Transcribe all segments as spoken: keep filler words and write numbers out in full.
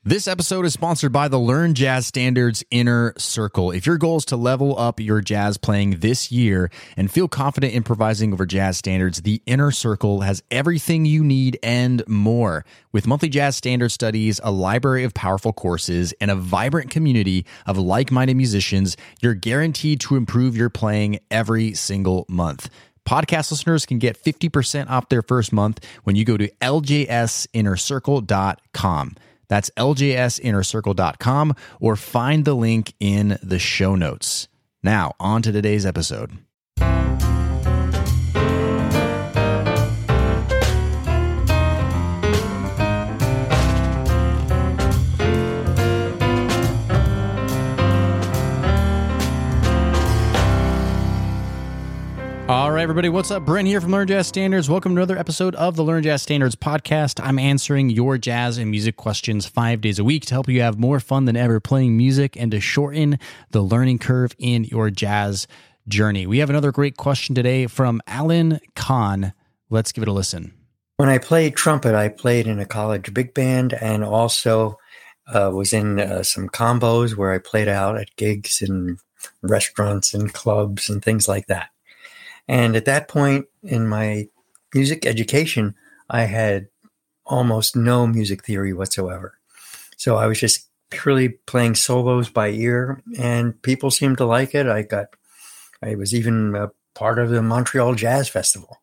This episode is sponsored by the Learn Jazz Standards Inner Circle. If your goal is to level up your jazz playing this year and feel confident improvising over jazz standards, the Inner Circle has everything you need and more. With monthly jazz standard studies, a library of powerful courses, and a vibrant community of like-minded musicians, you're guaranteed to improve your playing every single month. Podcast listeners can get fifty percent off their first month when you go to L J S inner circle dot com. That's L J S inner circle dot com, or find the link in the show notes. Now, on to today's episode. All right, everybody, what's up? Brent here from Learn Jazz Standards. Welcome to another episode of the Learn Jazz Standards podcast. I'm answering your jazz and music questions five days a week to help you have more fun than ever playing music and to shorten the learning curve in your jazz journey. We have another great question today from Alan Kahn. Let's give it a listen. When I played trumpet, I played in a college big band and also uh, was in uh, some combos where I played out at gigs and restaurants and clubs and things like that. And at that point in my music education, I had almost no music theory whatsoever. So I was just purely playing solos by ear, and people seemed to like it. I got, I was even a part of the Montreal Jazz Festival.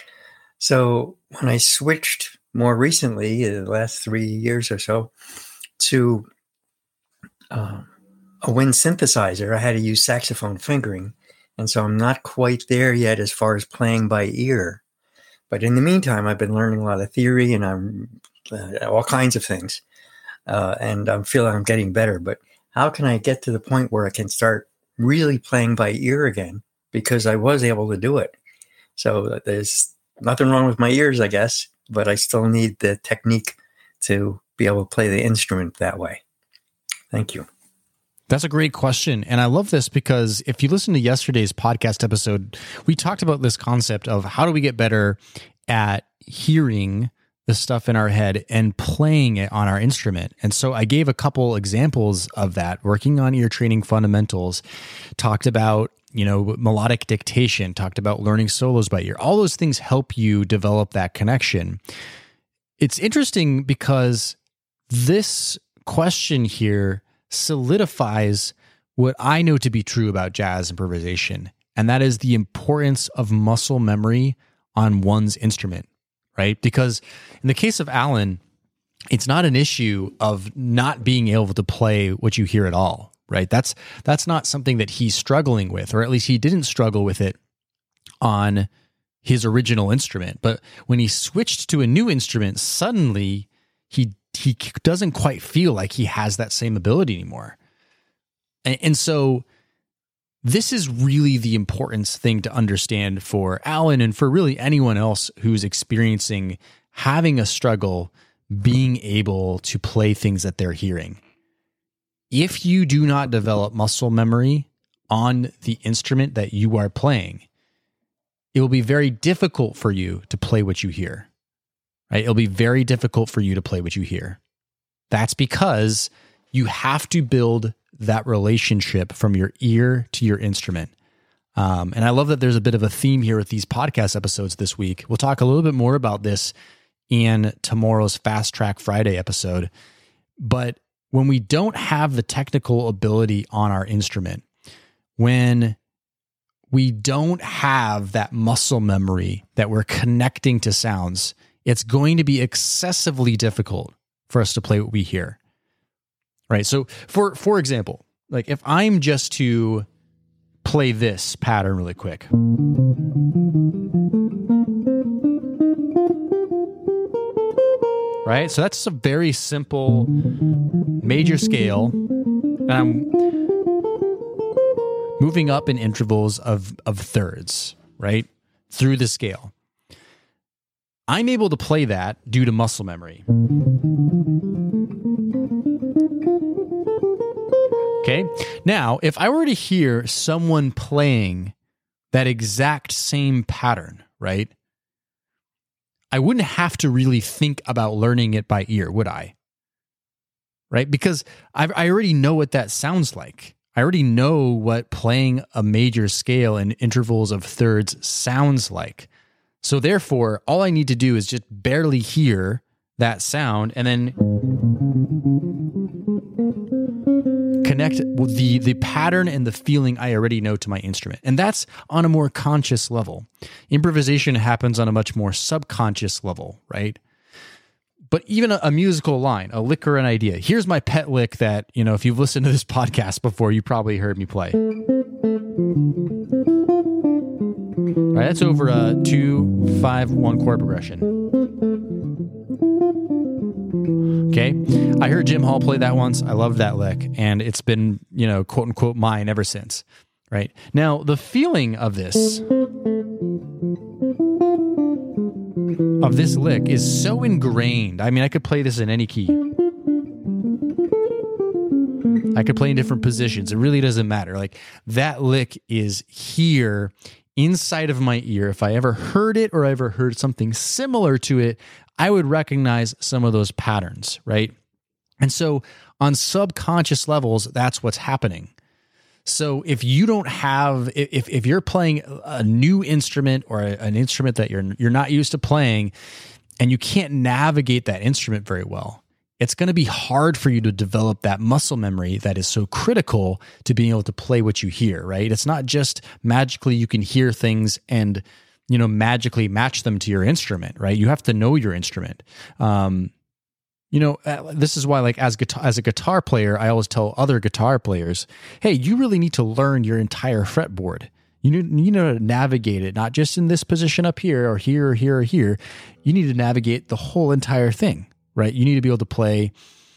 So when I switched more recently, the last three years or so, to uh, a wind synthesizer, I had to use saxophone fingering. And so I'm not quite there yet as far as playing by ear. But in the meantime, I've been learning a lot of theory and I'm uh, all kinds of things. Uh, and I'm feeling I'm getting better. But how can I get to the point where I can start really playing by ear again? Because I was able to do it. So there's nothing wrong with my ears, I guess. But I still need the technique to be able to play the instrument that way. Thank you. That's a great question. And I love this because if you listen to yesterday's podcast episode, we talked about this concept of how do we get better at hearing the stuff in our head and playing it on our instrument. And so I gave a couple examples of that, working on ear training fundamentals, talked about, you know, melodic dictation, talked about learning solos by ear. All those things help you develop that connection. It's interesting because this question here solidifies what I know to be true about jazz improvisation, and that is the importance of muscle memory on one's instrument, right? Because in the case of Alan, it's not an issue of not being able to play what you hear at all, right? That's that's not something that he's struggling with, or at least he didn't struggle with it on his original instrument. But when he switched to a new instrument, suddenly he he doesn't quite feel like he has that same ability anymore. And, and so this is really the important thing to understand for Alan and for really anyone else who's experiencing having a struggle being able to play things that they're hearing. If you do not develop muscle memory on the instrument that you are playing, it will be very difficult for you to play what you hear. Right? It'll be very difficult for you to play what you hear. That's because you have to build that relationship from your ear to your instrument. Um, and I love that there's a bit of a theme here with these podcast episodes this week. We'll talk a little bit more about this in tomorrow's Fast Track Friday episode. But when we don't have the technical ability on our instrument, when we don't have that muscle memory that we're connecting to sounds, it's going to be excessively difficult for us to play what we hear, right? So for, for example, like if I'm just to play this pattern really quick, right? So that's a very simple major scale. And I'm moving up in intervals of, of thirds, right? Through the scale. I'm able to play that due to muscle memory. Okay. Now, if I were to hear someone playing that exact same pattern, right? I wouldn't have to really think about learning it by ear, would I? right? Because I've, I already know what that sounds like. I already know what playing a major scale in intervals of thirds sounds like. So therefore, all I need to do is just barely hear that sound and then connect the, the pattern and the feeling I already know to my instrument. And that's on a more conscious level. Improvisation happens on a much more subconscious level, right? But even a, a musical line, a lick or an idea. Here's my pet lick that, you know, if you've listened to this podcast before, you probably heard me play. Right, that's over a two, five, one chord progression. Okay, I heard Jim Hall play that once. I loved that lick, and it's been, you know, quote unquote mine ever since. Right now, the feeling of this of this lick is so ingrained. I mean, I could play this in any key. I could play in different positions. It really doesn't matter. Like, that lick is here inside of my ear. If I ever heard it or ever heard something similar to it, I would recognize some of those patterns, right? And so on subconscious levels, that's what's happening. So if you don't have, if if you're playing a new instrument or a, an instrument that you're you're not used to playing, and you can't navigate that instrument very well, it's going to be hard for you to develop that muscle memory that is so critical to being able to play what you hear, right? It's not just magically you can hear things and, you know, magically match them to your instrument, right? You have to know your instrument. Um, you know, uh, this is why, like, as guitar, as a guitar player, I always tell other guitar players, hey, you really need to learn your entire fretboard. You need, you know, to navigate it, not just in this position up here or here or here or here. You need to navigate the whole entire thing, right? You need to be able to play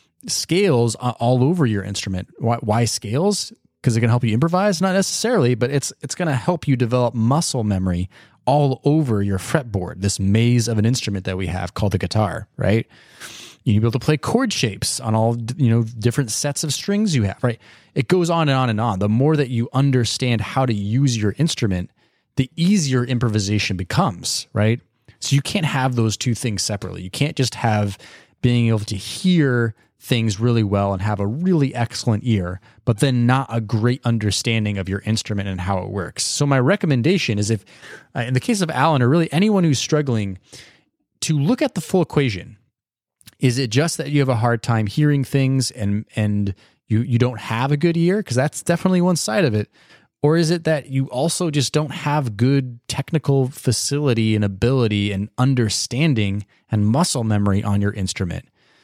scales all over your instrument. Why, why scales? Because it can help you improvise? Not necessarily, but it's it's going to help you develop muscle memory all over your fretboard, this maze of an instrument that we have called the guitar, right? You need to be able to play chord shapes on all, you know, different sets of strings you have, right? It goes on and on and on. The more that you understand how to use your instrument, the easier improvisation becomes, right? So you can't have those two things separately. You can't just have being able to hear things really well and have a really excellent ear, but then not a great understanding of your instrument and how it works. So my recommendation is, if, uh, in the case of Alan, or really anyone who's struggling, to look at the full equation. Is it just that you have a hard time hearing things and and you you don't have a good ear? Because that's definitely one side of it. Or is it that you also just don't have good technical facility and ability and understanding and muscle memory on your instrument?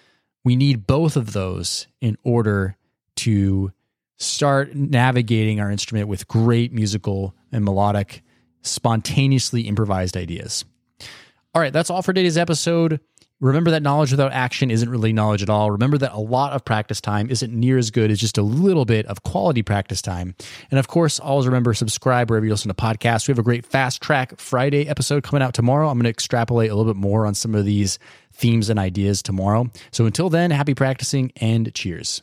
We need both of those in order to start navigating our instrument with great musical and melodic, spontaneously improvised ideas. All right, that's all for today's episode. Remember that knowledge without action isn't really knowledge at all. Remember that a lot of practice time isn't near as good as just a little bit of quality practice time. And of course, always remember, subscribe wherever you listen to podcasts. We have a great Fast Track Friday episode coming out tomorrow. I'm going to extrapolate a little bit more on some of these themes and ideas tomorrow. So until then, happy practicing and cheers.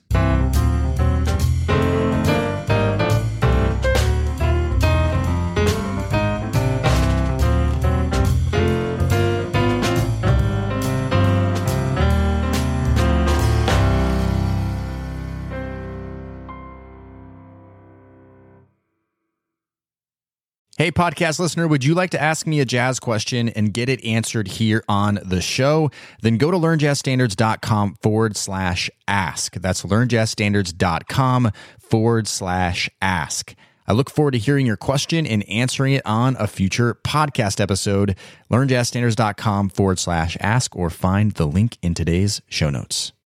Hey, podcast listener, would you like to ask me a jazz question and get it answered here on the show? Then go to learnjazzstandards.com forward slash ask. That's learnjazzstandards.com forward slash ask. I look forward to hearing your question and answering it on a future podcast episode. learnjazzstandards.com forward slash ask, or find the link in today's show notes.